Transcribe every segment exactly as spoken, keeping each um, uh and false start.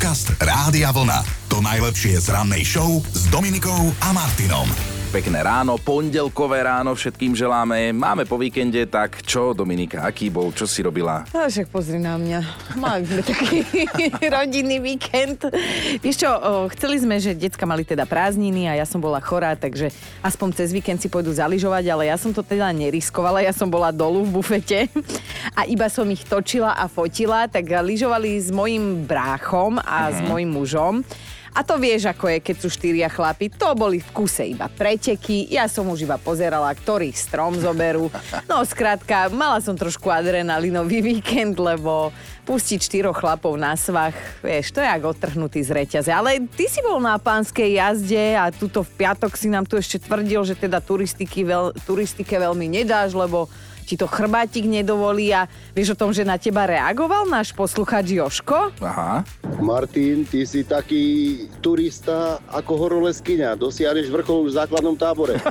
Podcast Rádia Vlna. To najlepšie z rannej show s Dominikou a Martinom. Pekné ráno, pondelkové ráno všetkým želáme. Máme po víkende, tak čo, Dominika, aký bol, čo si robila? No, však pozri na mňa. Máme taký rodinný víkend. Vieš čo, o, chceli sme, že decka mali teda prázdniny a ja som bola chorá, takže aspoň cez víkend si pôjdu zaližovať, ale ja som to teda neriskovala, ja som bola dolu v bufete a iba som ich točila a fotila, tak lyžovali s mojím bráchom a mm. s mojím mužom. A to vieš, ako je, keď sú štyria chlapi. To boli v kuse iba preteky. Ja som už iba pozerala, ktorý strom zoberú. No skrátka, mala som trošku adrenalinový víkend, lebo pustiť štyroch chlapov na svach, vieš, to je jak odtrhnutý z reťaze. Ale ty si bol na pánskej jazde a tuto v piatok si nám tu ešte tvrdil, že teda turistiky veľ, turistike veľmi nedáš, lebo ti to chrbátik nedovolí a vieš o tom, že na teba reagoval náš posluchač Joško? Aha. Martin, ty si taký turista ako horoleskyňa. Dosiahneš vrchol už v základnom tábore.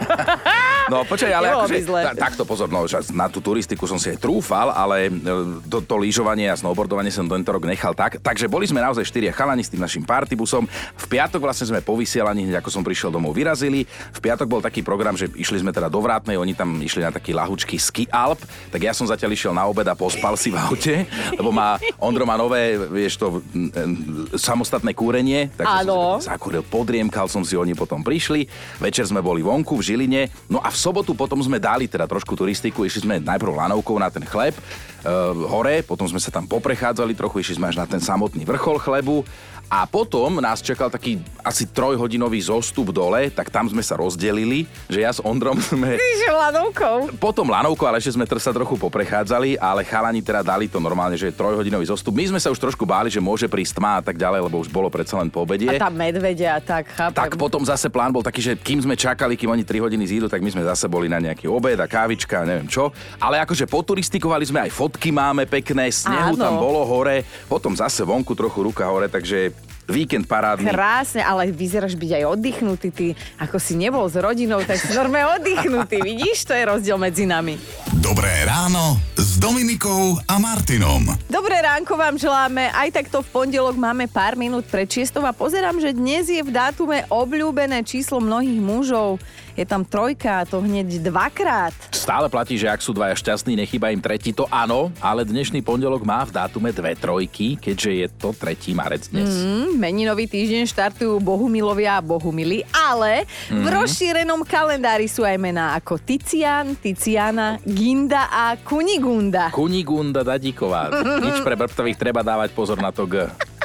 No počkaj, ale akože, ta, takto pozor, no, na tú turistiku som si aj trúfal, ale to, to lyžovanie a snowboardovanie som tento rok nechal tak. Takže boli sme naozaj štyria chalani s tým našim partybusom. V piatok vlastne sme po vysielaní, hneď ako som prišiel domov, vyrazili. V piatok bol taký program, že išli sme teda do Vrátnej, oni tam išli na taký lahučký ski Alp, tak ja som zatiaľ išiel na obed a pospal si v aute, lebo má, Ondro má nové, vieš to, samostatné kúrenie, takže som sa zakúril, podriemkal som si, oni potom prišli. Večer sme boli vonku v Žiline, no a v sobotu potom sme dali teda trošku turistiku, išli sme najprv lanovkou na ten chleb e, hore, potom sme sa tam poprechádzali trochu, išli sme až na ten samotný vrchol chlebu a potom nás čakal taký asi trojhodinový zostup dole, tak tam sme sa rozdelili, že ja s Ondrom sme... Tyže lanovkou. Potom lanovkou, ale ešte sme sa trochu poprechádzali, ale chalani teda dali to normálne, že je trojhodinový zostup. My sme sa už trošku báli, že môže prísť tma a tak ďalej, lebo už bolo predsa len po obede. A tam medvede a tak, chápem. Tak potom zase plán bol taký, že kým sme čakali, kým oni tri hodiny zídu, tak my sme zase boli na nejaký obed a kávička, neviem čo. Ale akože poturistikovali sme, aj fotky máme pekné, snehu Áno. tam bolo hore, potom zase vonku trochu ruka hore, takže víkend parádny. Krásne, ale vyzeráš byť aj oddychnutý. Ty, ako si nebol s rodinou, tak si normálne oddychnutý. Vidíš, to je rozdiel medzi nami. Dobré ráno s Dominikou a Martinom. Dobré ránko vám želáme. Aj takto v pondelok máme pár minút pred šiestou a pozerám, že dnes je v dátume obľúbené číslo mnohých mužov. Je tam trojka, a to hneď dvakrát. Stále platí, že ak sú dvaja šťastní, nechýba im tretí, to áno, ale dnešný pondelok má v dátume dve trojky, keďže je to tretí marec dnes. Mm, meninový týždeň štartujú bohumilovia a bohumily, ale mm. v rozšírenom kalendári sú aj mená ako Ticián, Ticiana, Ginda a Kunigunda. Kunigunda Dadíková. Nič pre brbtových, treba dávať pozor na to G.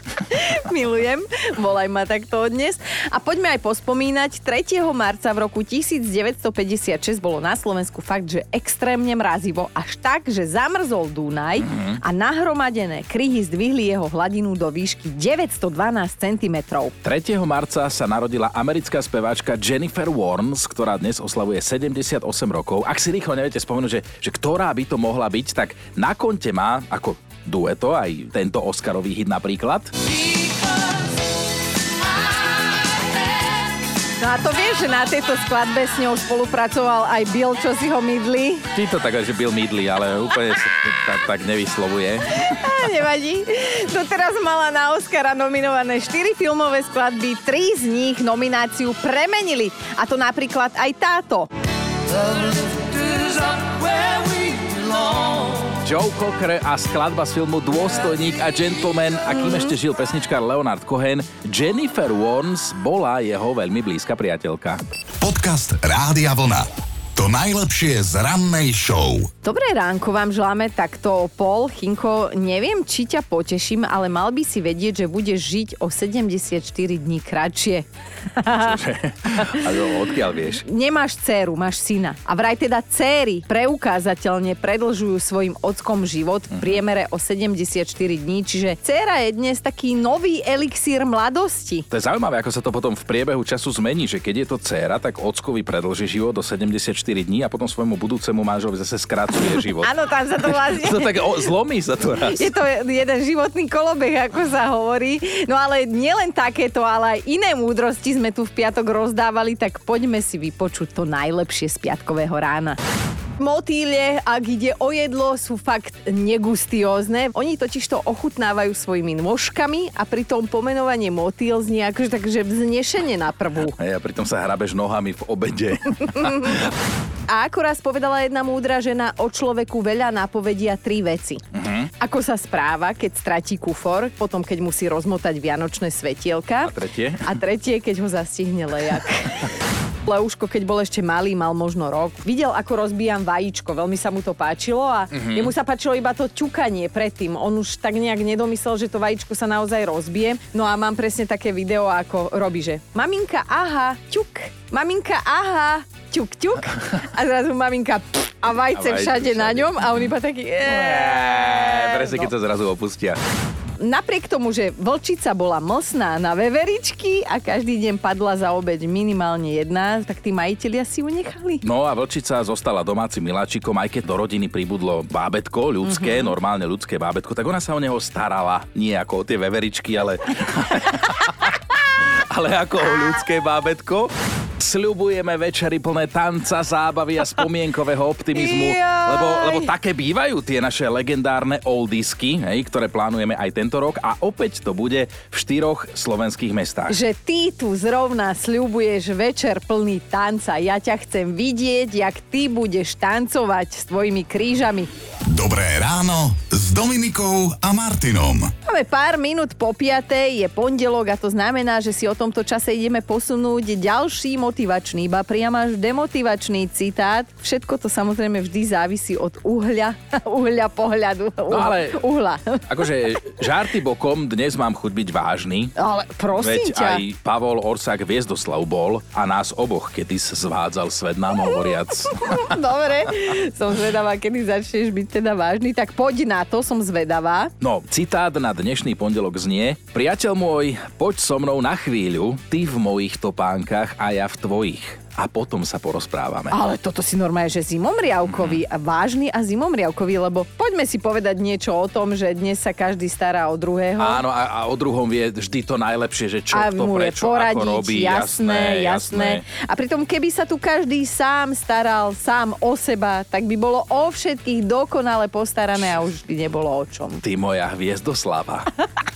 Milujem, volaj ma takto dnes. A poďme aj pospomínať, tretieho marca v roku devätnásťstopäťdesiatšesť bolo na Slovensku fakt, že extrémne mrazivo, až tak, že zamrzol Dunaj mm-hmm. a nahromadené kryhy zdvihli jeho hladinu do výšky deväťstodvanásť centimetrov. tretieho marca sa narodila americká speváčka Jennifer Warnes, ktorá dnes oslavuje sedemdesiatosem rokov. Ak si rýchlo neviete spomenúť, že, že ktorá by to mohla byť, tak na konte má ako dueto aj tento Oscarový hit napríklad. No a to vieš, že na tejto skladbe s ňou spolupracoval aj Bill, čo si ho mydli. Ty to tak, že Bill mydli, ale úplne sa tak, tak nevyslovuje. A nevadí. To teraz mala na Oscara nominované štyri filmové skladby, tri z nich nomináciu premenili. A to napríklad aj táto. Joe Cocker a skladba z filmu Dôstojník a Gentleman, a kým ešte žil pesničkár Leonard Cohen, Jennifer Warnes bola jeho veľmi blízka priateľka. Podcast Rádia Vlna. To najlepšie z rannej show. Dobré ránko vám želáme takto o pol. Chinko, neviem, či ťa poteším, ale mal by si vedieť, že budeš žiť o sedemdesiatštyri dní kratšie. Čože? A odkiaľ vieš? Nemáš dcéru, máš syna. A vraj teda dcéry preukázateľne predlžujú svojim ockom život v priemere o sedemdesiatštyri dní, čiže dcéra je dnes taký nový elixír mladosti. To je zaujímavé, ako sa to potom v priebehu času zmení, že keď je to dcéra, tak ockovi predlží život do sedemdesiatštyri dní a potom svojmu budúcemu manželovi zase skracuje život. Áno, tam sa to vlastne... to tak o, zlomí sa to raz. Je to jeden životný kolobeh, ako sa hovorí. No ale nielen takéto, ale aj iné múdrosti sme tu v piatok rozdávali, tak poďme si vypočuť to najlepšie z piatkového rána. motýle, ak ide o jedlo, sú fakt negustiózne. Oni totiž to ochutnávajú svojimi nôžkami a pritom pomenovanie motýl znie akože takže vznešenie na prvú. Hej, a pritom sa hrabeš nohami v obede. A ako raz povedala jedna múdra žena, o človeku veľa napovedia tri veci. Uh-huh. Ako sa správa, keď stratí kufor, potom keď musí rozmotať vianočné svetielka. A tretie? A tretie, keď ho zastihne lejak. Leuško, keď bol ešte malý, mal možno rok, videl, ako rozbijam vajíčko. Veľmi sa mu to páčilo a uh-huh. jemu sa páčilo iba to ťukanie predtým. On už tak nejak nedomyslel, že to vajíčko sa naozaj rozbije. No a mám presne také video, ako robí, že maminka, aha, ťuk. Maminka, aha, ťuk, ťuk. A zrazu maminka, pff, a vajce, a vajce všade, všade na ňom a on iba taký... Eee, presne, keď sa zrazu opustia. Napriek tomu, že vlčica bola mlsná na veveričky a každý deň padla za obeď minimálne jedna, tak tí majitelia si ju nechali. No a vlčica zostala domácim miláčikom, aj keď do rodiny pribudlo bábätko ľudské, mm-hmm. normálne ľudské bábätko, tak ona sa o neho starala. Nie ako o tie veveričky, ale... ale ako o ľudské bábätko. Sľubujeme večery plné tanca, zábavy a spomienkového optimizmu, lebo, lebo také bývajú tie naše legendárne oldisky, hej, ktoré plánujeme aj tento rok a opäť to bude v štyroch slovenských mestách. Že ty tu zrovna sľubuješ večer plný tanca. Ja ťa chcem vidieť, jak ty budeš tancovať s tvojimi krížami. Dobré ráno s Dominikou a Martinom. Máme pár minút po piatej, je pondelok a to znamená, že si o tomto čase ideme posunúť ďalší motivačný, ba priam až demotivačný citát. Všetko to samozrejme vždy závisí od uhľa, uhľa pohľadu. No ale, uhla. Akože žarty bokom, dnes mám chuť byť vážny. Ale prosím Veď ťa. aj Pavol Orsák Viezdoslav bol a nás oboch kedysi zvádzal svet nám hovoriac. Dobre, som zvedavá, kedy začneš byť teda vážny, tak poď na to, som zvedavá. No, citát na dnešný pondelok znie: Priateľ môj, poď so mnou na chvíľu, ty v mojich topánkach a ja v tvojich. A potom sa porozprávame. Ale toto si normálne, že zimomriavkový, mm. vážny a zimomriavkový, lebo poďme si povedať niečo o tom, že dnes sa každý stará o druhého. Áno, a, a o druhom vie vždy to najlepšie, že čo, a kto, prečo, poradiť, ako robí. Jasné, jasné. A pritom, keby sa tu každý sám staral, sám o seba, tak by bolo o všetkých dokonale postarané a už by nebolo o čom. Ty moja Hviezdoslava.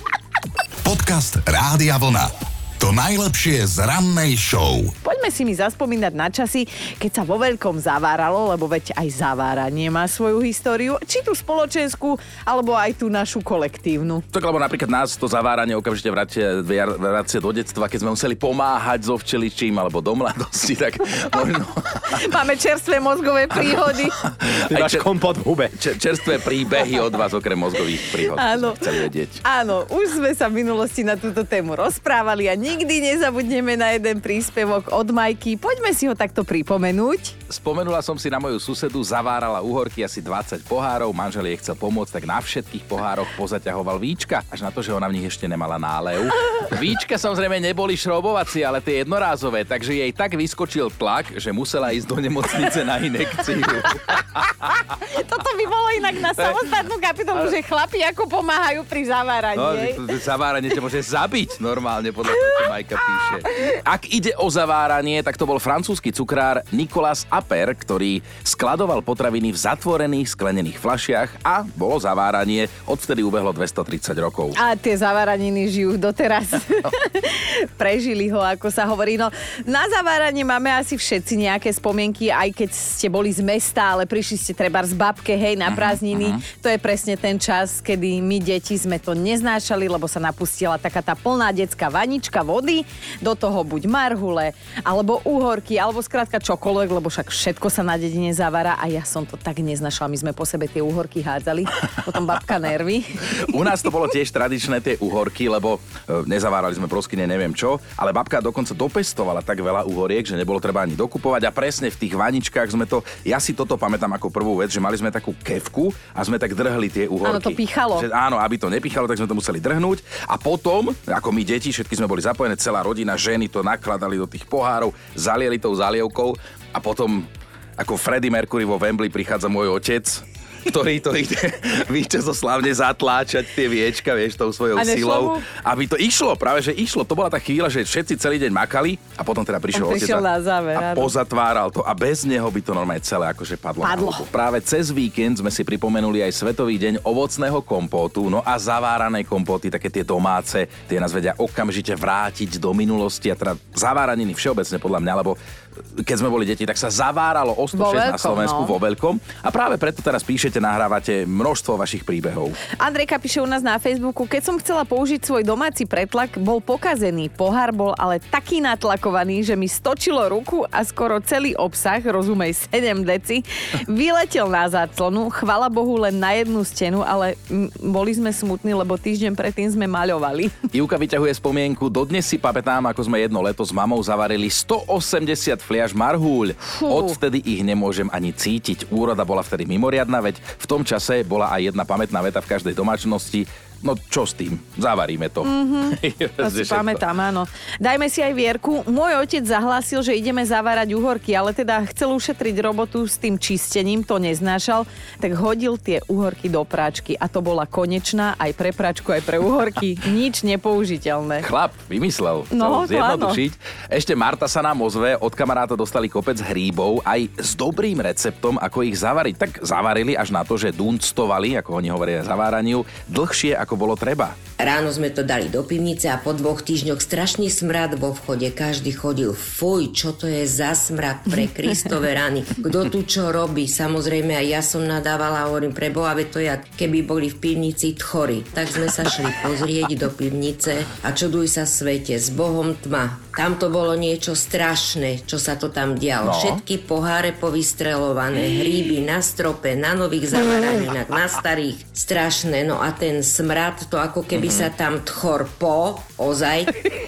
Podcast Rádia Vlna. To najlepšie z rannej show. Poďme si mi zaspomínať na časy, keď sa vo veľkom zaváralo, lebo veď aj zaváranie má svoju históriu, či tú spoločenskú, alebo aj tú našu kolektívnu. Tak lebo napríklad nás to zaváranie okamžite vracie, vracie do detstva, keď sme museli pomáhať so včeličím alebo do mladosti, tak možno... Máme čerstvé mozgové príhody. Ty máš kompot v hube. Čer, čerstvé príbehy od vás okrem mozgových príhod. Áno. Chceli vedieť. Áno, už sme sa v minulosti na túto tému rozprávali a nikdy nezabudneme na jeden príspevok od Majky. Poďme si ho takto pripomenúť. Spomenula som si na moju susedu, zavárala uhorky asi dvadsať pohárov, manžel jej chcel pomôcť, tak na všetkých pohároch pozaťahoval víčka, až na to, že ona v nich ešte nemala nálev. Víčka samozrejme neboli šrobovacie, ale tie jednorázové, takže jej tak vyskočil tlak, že musela ísť do nemocnice na injekciu. Toto by bolo inak na samostatnú kapitolu, že chlapi ako pomáhajú pri zaváraní. No, zaváranie ťa môže zabiť normálne, podľa toho, čo Majka píše. Ak ide o zaváranie, tak to bol francúzsky cukrár Nicolas Appert, ktorý skladoval potraviny v zatvorených sklenených fľašiach a bolo zaváranie. Odvtedy ubehlo dvestotridsať rokov. A tie zaváraniny žijú doteraz. Prežili ho, ako sa hovorí. No, na zaváranie máme asi všetci nejaké spomienky, aj keď ste boli z mesta, ale prišli ste treba z babke, hej, na prázdniny. Uh-huh. To je presne ten čas, kedy my deti sme to neznášali, lebo sa napustila taká tá plná detská vanička vody, do toho buď marhule, alebo uhorky, alebo skrátka čokoľvek, lebo však všetko sa na dedine zavára a ja som to tak neznašala. My sme po sebe tie uhorky hádzali, potom babka nervy. U nás to bolo tiež tradičné tie uhorky, lebo e, nezavárali sme proskyne neviem čo, ale babka dokonca dopestovala tak veľa uhoriek, že nebolo treba ani dokupovať a presne v tých vaničkách sme to, ja si toto pamätám ako prvú vec, že mali sme takú kefku a sme tak drhli tie uhorky. Áno, to pichalo. Že, áno, aby to nepichalo, tak sme to museli drhnúť a potom, ako my deti, všetky sme boli zapojené, celá rodina, ženy to nakladali do tých pohárov, zalieli tou zalievkou a potom ako Freddie Mercury vo Wembley prichádza môj otec ktorý to ide víťazoslavne zatláčať tie viečka, vieš, tou svojou silou. Mu? Aby to išlo, práve že išlo. To bola tá chvíľa, že všetci celý deň makali a potom teda prišiel otec na záver, a pozatváral to a bez neho by to normálne celé akože padlo. padlo. Práve cez víkend sme si pripomenuli aj Svetový deň ovocného kompótu, no a zavárané kompóty, také tie domáce, tie nás vedia okamžite vrátiť do minulosti a teda zaváraniny všeobecne podľa mňa, lebo keď sme boli deti, tak sa zaváralo o sto šesť na Slovensku, no. vo veľkom. A práve preto teraz píšete, nahrávate množstvo vašich príbehov. Andrejka píše u nás na Facebooku, keď som chcela použiť svoj domáci pretlak, bol pokazený. Pohár bol ale taký natlakovaný, že mi stočilo ruku a skoro celý obsah, rozumej sedem deci, vyletel na záclonu. Chvala Bohu len na jednu stenu, ale m- boli sme smutní, lebo týždeň predtým sme maľovali. Ivka vyťahuje spomienku. Dodnes si pamätám, ako sme jedno leto s mamou zavarili stoosemdesiat fliaž marhúľ. Fú. Odvtedy ich nemôžem ani cítiť. Úroda bola vtedy mimoriadna, veď v tom čase bola aj jedna pamätná veta v každej domácnosti. No čo s tým? Zavaríme to. Mm-hmm. To si pamätám, áno. Dajme si aj Vierku. Môj otec zahlásil, že ideme zavárať uhorky, ale teda chcel ušetriť robotu s tým čistením, to neznášal, tak hodil tie uhorky do práčky a to bola konečná aj pre práčku, aj pre uhorky. Nič nepoužiteľné. Chlap vymyslel. No, chcel zjednodušiť. Ešte Marta sa nám ozve, od kamaráta dostali kopec hríbov aj s dobrým receptom, ako ich zavariť. Tak zavarili až na to, že dunctovali, ako oni hovoria zaváraniu, dlhšie ako bolo treba. Ráno sme to dali do pivnice a po dvoch týždňoch strašný smrad vo vchode. Každý chodil, fuj, čo to je za smrad pre Kristove rany. Kto tu čo robí? Samozrejme aj ja som nadávala, hovorím, preboha, veď to jak keby boli v pivnici tchory. Tak sme sa šli pozrieť do pivnice a čuduj sa svete, s Bohom tma. Tam to bolo niečo strašné, čo sa to tam dialo. No. Všetky poháre povystrelované, hríby na strope, na nových zavaranách, na starých. Strašné, no a ten smrad, to ako keby mm-hmm. sa tam tchor po, ozaj.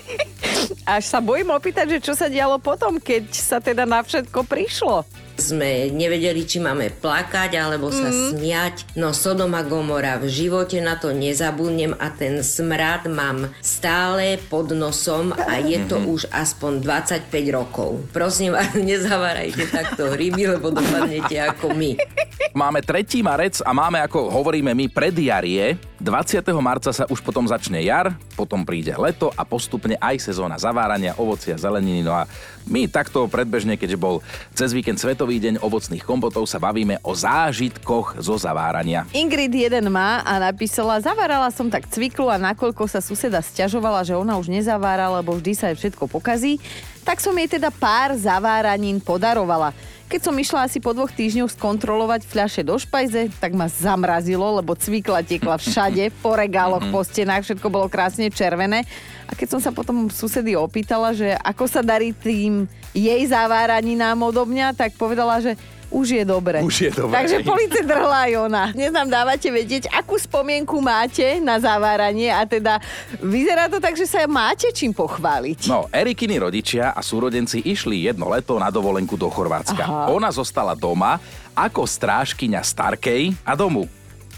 Až sa bojím opýtať, že čo sa dialo potom, keď sa teda na všetko prišlo. Sme nevedeli, či máme plakať alebo sa mm. smiať. No Sodom a Gomora, v živote na to nezabudnem a ten smrad mám stále pod nosom a je to mm-hmm. už aspoň dvadsaťpäť rokov. Prosím vás, nezavárajte takto hryby, lebo dopadnete ako my. Máme tretieho marca a máme, ako hovoríme my, predjarie. dvadsiateho marca sa už potom začne jar, potom príde leto a postupne aj sezóna zavárania ovocia, zeleniny. No a my takto predbežne, keďže bol cez víkend Svetový deň ovocných kompotov, sa bavíme o zážitkoch zo zavárania. Ingrid jeden má a napísala, zavárala som tak cviklu a nakoľko sa suseda sťažovala, že ona už nezavára, lebo vždy sa jej všetko pokazí, tak som jej teda pár zaváranín podarovala. Keď som išla asi po dvoch týždňoch skontrolovať fľaše do špajze, tak ma zamrazilo, lebo cvikla tiekla všade, po regáloch, po stenách, všetko bolo krásne červené. A keď som sa potom susedy opýtala, že ako sa darí tým jej zaváraninám odo mňa, tak povedala, že už je dobre. Už je dobre. Takže police drhla aj ona. Dnes nám dávate vedieť, akú spomienku máte na zaváranie a teda vyzerá to tak, že sa máte čím pochváliť. No, Erikiny rodičia a súrodenci išli jedno leto na dovolenku do Chorvátska. Aha. Ona zostala doma ako strážkyňa Starkej a domu.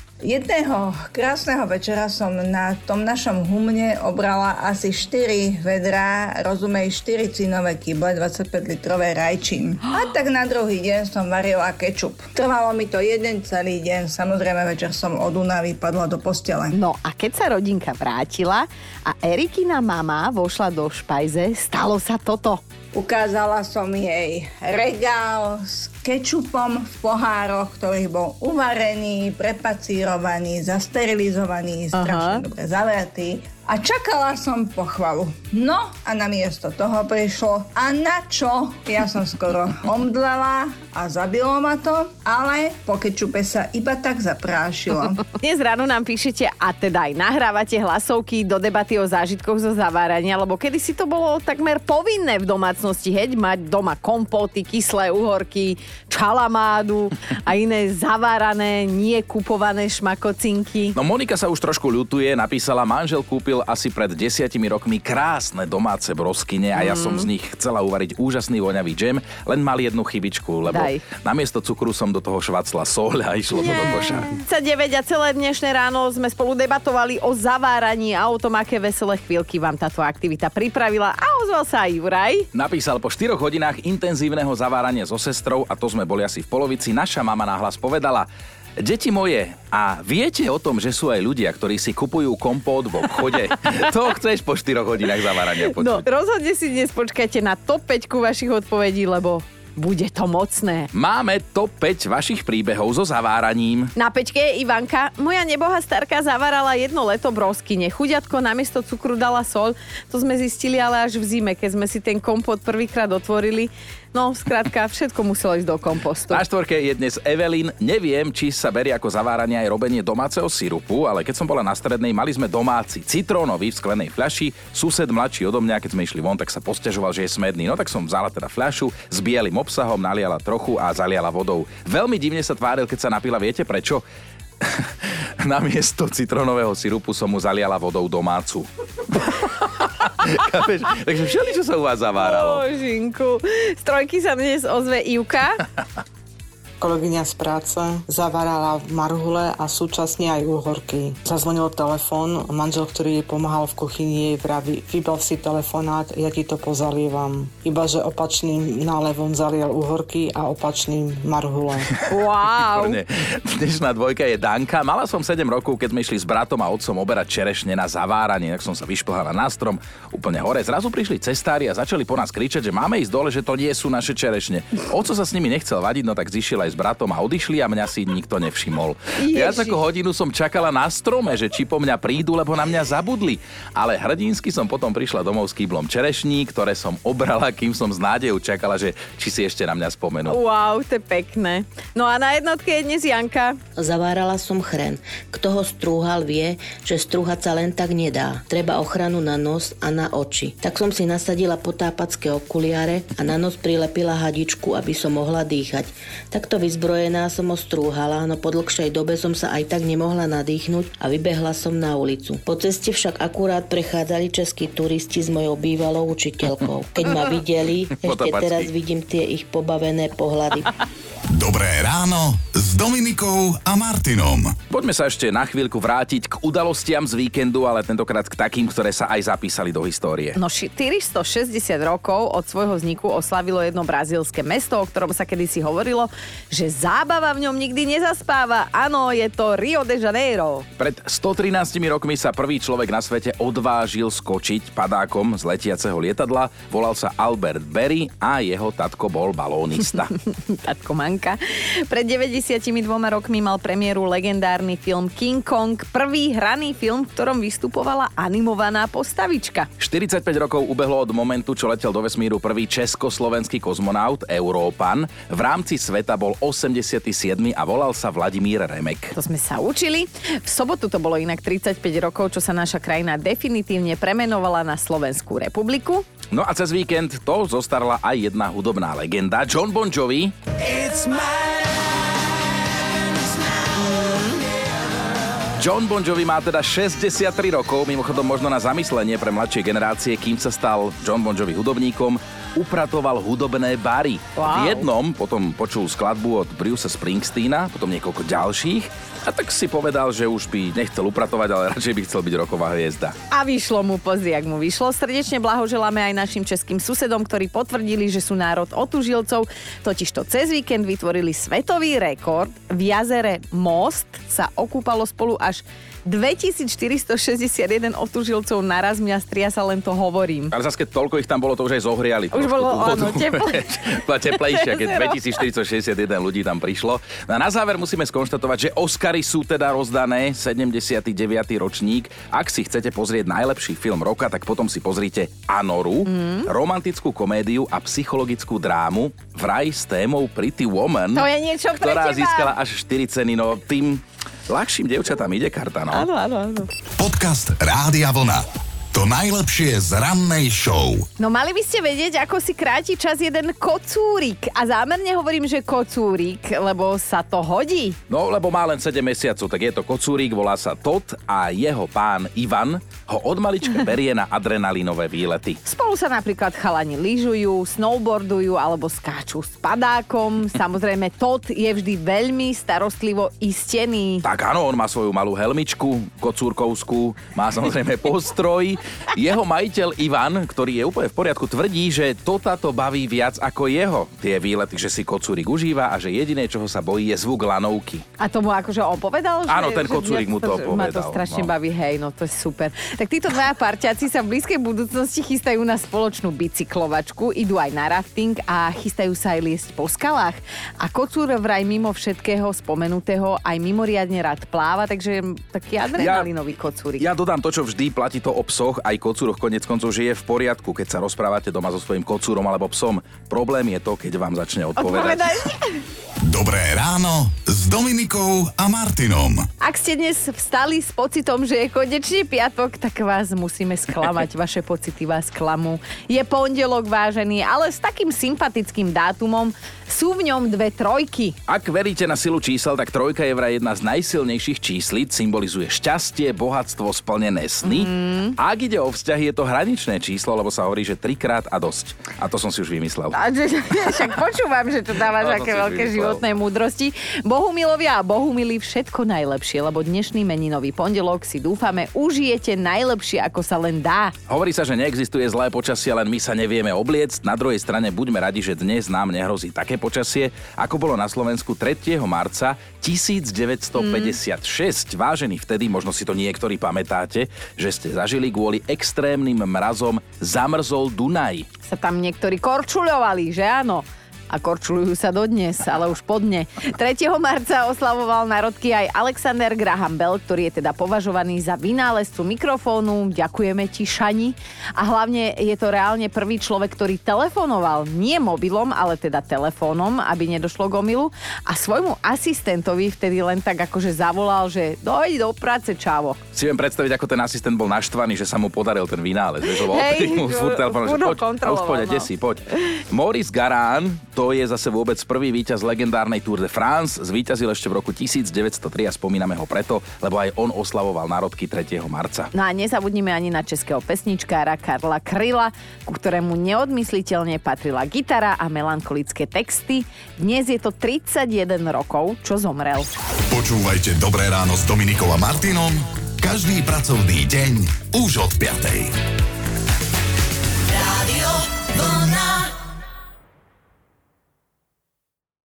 Jedného krásneho večera som na tom našom humne obrala asi štyri vedrá, rozumej štyri cínové kyble, dvadsaťpäť litrové rajčím. A tak na druhý deň som varila kečup. Trvalo mi to jeden celý deň, samozrejme večer som od únavy padla do postele. No a keď sa rodinka vrátila a Erikina mama vošla do špajze, stalo sa toto. Ukázala som jej regál s kečupom v pohároch, ktorý bol uvarený, prepacírovaný, zasterilizovaný, strašne dobre zavretý. A čakala som pochvalu. No a namiesto toho prišlo a na čo? Ja som skoro omdlela a zabilo ma to, ale po kečupe sa iba tak zaprášilo. Dnes ráno nám píšete a teda aj nahrávate hlasovky do debaty o zážitkoch zo zavárania, lebo kedysi to bolo takmer povinné v domácnosti, heď mať doma kompóty, kyslé uhorky, čalamádu a iné zavárané, nie kupované šmakocinky. No Monika sa už trošku ľutuje, napísala, manžel kúpil asi pred desiatimi rokmi krásne domáce broskyne a ja som z nich chcela uvariť úžasný voňavý džem, len mal jednu chybičku, lebo Daj. namiesto cukru som do toho švacla soľ a išlo to do koša. deväť a celé dnešné ráno sme spolu debatovali o zaváraní a o tom, aké veselé chvíľky vám táto aktivita pripravila a ozval sa aj Juraj. Napísal, po štyroch hodinách intenzívneho zavárania so sestrou, a to sme boli asi v polovici, naša mama nahlas povedala: Deti moje, a viete o tom, že sú aj ľudia, ktorí si kupujú kompót v obchode? To chceš po štyroch hodinách zavárania počuť. No, rozhodne si dnes počkajte na top päť vašich odpovedí, lebo bude to mocné. Máme top päť vašich príbehov so zaváraním. Na päťke je Ivanka. Moja nebohá starka zavárala jedno leto broskyne. Chuďatko namiesto cukru dala soľ. To sme zistili ale až v zime, keď sme si ten kompot prvýkrát otvorili. No, skrátka, všetko muselo ísť do kompostu. Na štvorke je dnes Evelyn. Neviem, či sa berie ako zaváranie aj robenie domáceho sirupu, ale keď som bola na strednej, mali sme domáci citrónový v sklenej fľaši. Sused mladší odo mňa, keď sme išli von, tak sa posťažoval, že je smedný. No tak som vzala teda fľašu s bielým obsahom, naliala trochu a zaliala vodou. Veľmi divne sa tváril, keď sa napila. Viete prečo? Namiesto citrónového sirupu som mu zaliala vodou domácu. Takže všeli, čo sa u vás zaváralo. Božinku. Z trojky sa dnes ozve Ivka. Kolegyňa z práce zavárala marhule a súčasne aj uhorky. Zazvonil telefón, manžel, ktorý jej pomáhal v kuchyni, jej vraví, vybav si telefonát, ja ti to pozalievam. Ibaže opačným nálevom zalial uhorky a opačným marhule. Wow. Dnešná dvojka je Danka. Mala som sedem rokov, keď sme išli s bratom a otcom oberať čerešne na zaváranie. Tak som sa vyšplhala na strom úplne hore. Zrazu prišli cestári a začali po nás kričať, že máme ísť dole, že to nie sú naše čerešne. Oco sa s nimi nechcel vadiť, no tak zišiel aj s bratom a odišli a mňa si nikto nevšimol. Viac ako hodinu som čakala na strome, že či po mňa prídu, lebo na mňa zabudli. Ale hrdinsky som potom prišla domov s kýblom čerešní, ktoré som obrala, kým som s nádejou čakala, že či si ešte na mňa spomenú. Wow, to je pekné. No a na jednotke je dnes Janka. Zavárala som chren. Kto ho strúhal, vie, že strúhať sa len tak nedá. Treba ochranu na nos a na oči. Tak som si nasadila potápacké okuliare a na nos prilepila hadičku, aby som mohla dýchať. Takto vyzbrojená som ho strúhala, no po dlhšej dobe som sa aj tak nemohla nadýchnuť a vybehla som na ulicu. Po ceste však akurát prechádzali českí turisti s mojou bývalou učiteľkou. Keď ma videli, ešte teraz vidím tie ich pobavené pohľady. Dobré ráno s Dominikou a Martinom. Poďme sa ešte na chvíľku vrátiť k udalostiam z víkendu, ale tentokrát k takým, ktoré sa aj zapísali do histórie. No štyristošesťdesiat rokov od svojho vzniku oslavilo jedno brazílske mesto, o ktorom sa kedysi hovorilo, že zábava v ňom nikdy nezaspáva. Áno, je to Rio de Janeiro. Pred stotrinásť rokmi sa prvý človek na svete odvážil skočiť padákom z letiaceho lietadla. Volal sa Albert Berry a jeho tatko bol balónista. Tatko Manka. Pred deväťdesiatimi dvoma rokmi mal premiéru legendárny film King Kong, prvý hraný film, v ktorom vystupovala animovaná postavička. štyridsaťpäť rokov ubehlo od momentu, čo letel do vesmíru prvý československý kozmonaut Európan. V rámci sveta bol osemdesiaty siedmy a volal sa Vladimír Remek. To sme sa učili. V sobotu to bolo inak tridsaťpäť rokov, čo sa naša krajina definitívne premenovala na Slovenskú republiku. No a cez víkend to zostarla aj jedna hudobná legenda, Jon Bon Jovi. Jon Bon Jovi má teda šesťdesiattri rokov, mimochodom možno na zamyslenie pre mladšie generácie, kým sa stal Jon Bon Jovi hudobníkom, upratoval hudobné bary. Wow. V jednom potom počul skladbu od Brucea Springsteena, potom niekoľko ďalších a tak si povedal, že už by nechcel upratovať, ale radšej by chcel byť roková hviezda. A vyšlo mu, pozri, jak mu vyšlo. Srdečne blahoželáme aj našim českým susedom, ktorí potvrdili, že sú národ otužilcov. Totižto cez víkend vytvorili svetový rekord. V jazere Most sa okúpalo spolu až dvetisícštyristošesťdesiatjeden otužilcov naraz, mňa stria sa, len to hovorím. Ale zase keď toľko ich tam bolo, to už aj zohriali. Už bolo, áno, teple. teplejšie, keď dvetisícštyristošesťdesiatjeden ľudí tam prišlo. No a na záver musíme skonštatovať, že Oscary sú teda rozdané, sedemdesiaty deviaty ročník. Ak si chcete pozrieť najlepší film roka, tak potom si pozrite Anoru, mm. romantickú komédiu a psychologickú drámu, vraj s témou Pretty Woman, to je niečo pre ktorá teba. Získala až štyri ceny, no tým ľahším dievčatám ide karta, no. Áno, áno, áno. Podcast Rádia Vlna. To najlepšie z rannej show. No mali by ste vedieť, ako si kráti čas jeden kocúrik. A zámerne hovorím, že kocúrik, lebo sa to hodí. No, lebo má len sedem mesiacov, tak je to kocúrik, volá sa Tot a jeho pán Ivan ho od malička berie na adrenalinové výlety. Spolu sa napríklad chalani lyžujú, snowboardujú alebo skáču s padákom. Samozrejme, Tot je vždy veľmi starostlivo istený. Tak áno, on má svoju malú helmičku, kocúrkovskú, má samozrejme postroj, Jeho majiteľ Ivan, ktorý je úplne v poriadku, tvrdí, že to táto baví viac ako jeho. Tie výlety, že si kocúrik užíva a že jediné, čoho sa bojí, je zvuk lanovky. A tomu akože on povedal? Že, Áno, ten že kocúrik mu to povedal. Ma to strašne no. baví, hej, no to je super. Tak títo dvaja parťáci sa v blízkej budúcnosti chystajú na spoločnú bicyklovačku, idú aj na rafting a chystajú sa aj liesť po skalách. A kocúr vraj mimo všetkého spomenutého aj mimoriadne rád pláva, takže taký adrenalinový ja, kocúrik. Ja dodám to, čo vždy platí to o psoch, aj kocúroch konec koncov, že je v poriadku, keď sa rozprávate doma so svojím kocúrom alebo psom. Problém je to, keď vám začne odpovedať. Odpovedaj. Dobré ráno s Dominikou a Martinom. Ak ste dnes vstali s pocitom, že je konečne piatok, tak vás musíme sklamať. Vaše pocity vás klamú. Je pondelok, vážený, ale s takým sympatickým dátumom. Sú v ňom dve trojky. Ak veríte na silu čísel, tak trojka je vraj jedna z najsilnejších číslic, symbolizuje šťastie, bohatstvo, splnené sny. Mm. A ak ide o vzťahy, je to hraničné číslo, lebo sa hovorí, že trikrát a dosť. A to som si už vymyslel. A že, však počúvam, že tu dávaš no, aké veľké životné múdrosti. Bohumilovia a bohumilí, všetko najlepšie, lebo dnešný meninový pondelok si dúfame užijete najlepšie, ako sa len dá. Hovorí sa, že neexistuje zlé počasie, len my sa nevieme obliecť. Na druhej strane buďme radi, že dnes nám nehrozí také počasie, ako bolo na Slovensku tretieho marca devätnásťstopäťdesiatšesť. Mm. Vážení, vtedy, možno si to niektorí pamätáte, že ste zažili kvôli extrémnym mrazom zamrzol Dunaj. Sa tam niektorí korčuľovali, že áno? A korčulujú sa dodnes, ale už po dne. tretieho marca oslavoval narodky aj Alexander Graham Bell, ktorý je teda považovaný za vynálezcu mikrofónu. Ďakujeme ti, Šani. A hlavne je to reálne prvý človek, ktorý telefonoval nie mobilom, ale teda telefónom, aby nedošlo k omylu. A svojmu asistentovi vtedy len tak akože zavolal, že dojď do práce, čavo. Si viem predstaviť, ako ten asistent bol naštvaný, že sa mu podaril ten vynález. Vieš, lebo hey, mu furt telefónom, že poď, a už poď, no. si, poď. Maurice Garin, to je zase vôbec prvý víťaz legendárnej Tour de France. Zvíťazil ešte v roku devätnásťstotri a spomíname ho preto, lebo aj on oslavoval narodky tretieho marca. No a nezabudnime ani na českého pesničkára Karla Kryla, ku ktorému neodmysliteľne patrila gitara a melancholické texty. Dnes je to tridsaťjeden rokov, čo zomrel. Počúvajte Dobré ráno s Dominikou a Martinom každý pracovný deň už od piatej.